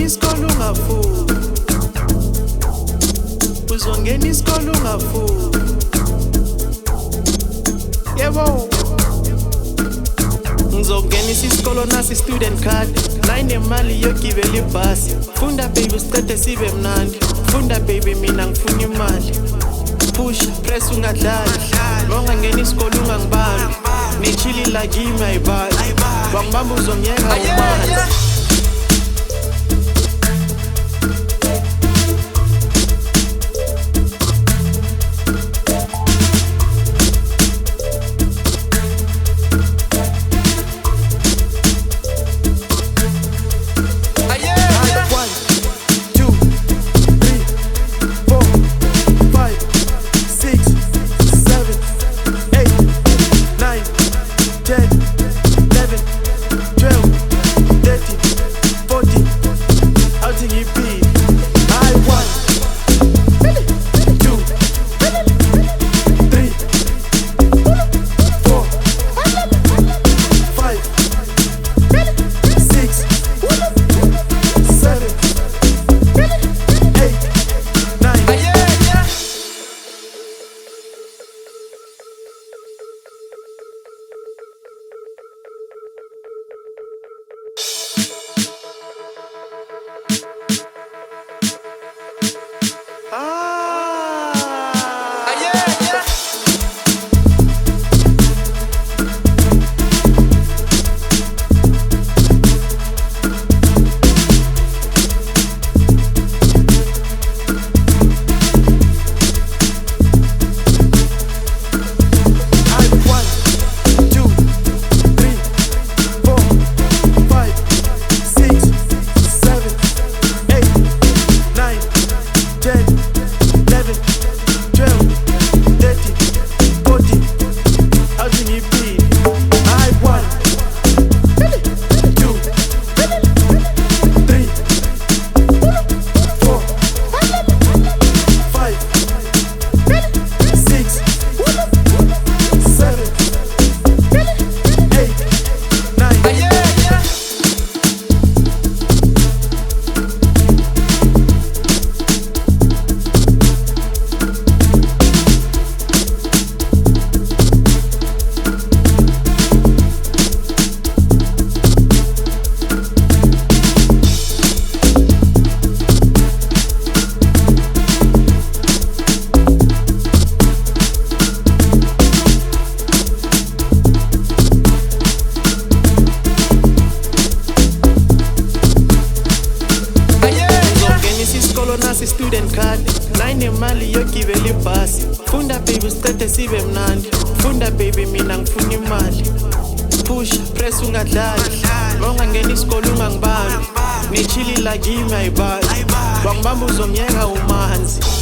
Uzongena isikole ungafuni, uzongena isikole ungafuni. Yebo, ngizongenisa isikolo nasi student card, nayinemali yogibela ibhasi. Funda baby sicede sibe mnandi, funda baby mina ngifuna imali. Push press ungadlali, ungangena isikole ungangibambi. Nichili la game ayibali, wangibamba uzomyeka umanzi. Student card, nayinemali yogibela ibhasi. Funda baby sicede sibe mnandi, funda baby mina ngifuna imali. Push press ungadlali, ungangena isikole ungangibambi. Nichili la game ayibali, wangibamba uzomyeka umanzi.